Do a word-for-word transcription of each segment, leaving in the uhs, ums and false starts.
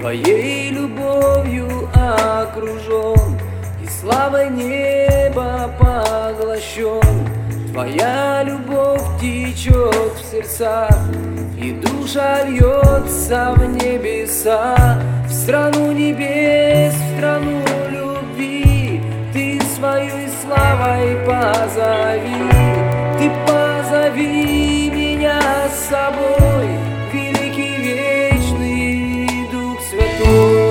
Твоей любовью окружен и славой неба поглощен. Твоя любовь течет в сердцах, и душа льется в небеса. В страну небес, в страну любви ты своей славой позови. Ты позови меня с собой, великий вечный Дух Святой.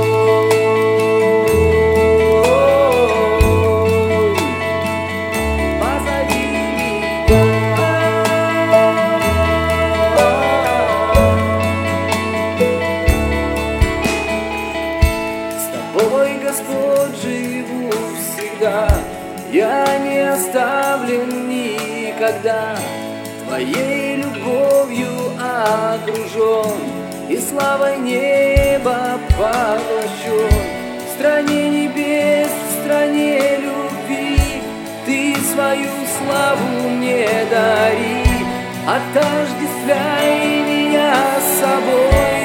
Господь, живу всегда, я не оставлен никогда. Твоей любовью окружен и славой неба поглощен. В стране небес, в стране любви ты свою славу мне дари. Отождествляй меня с собой,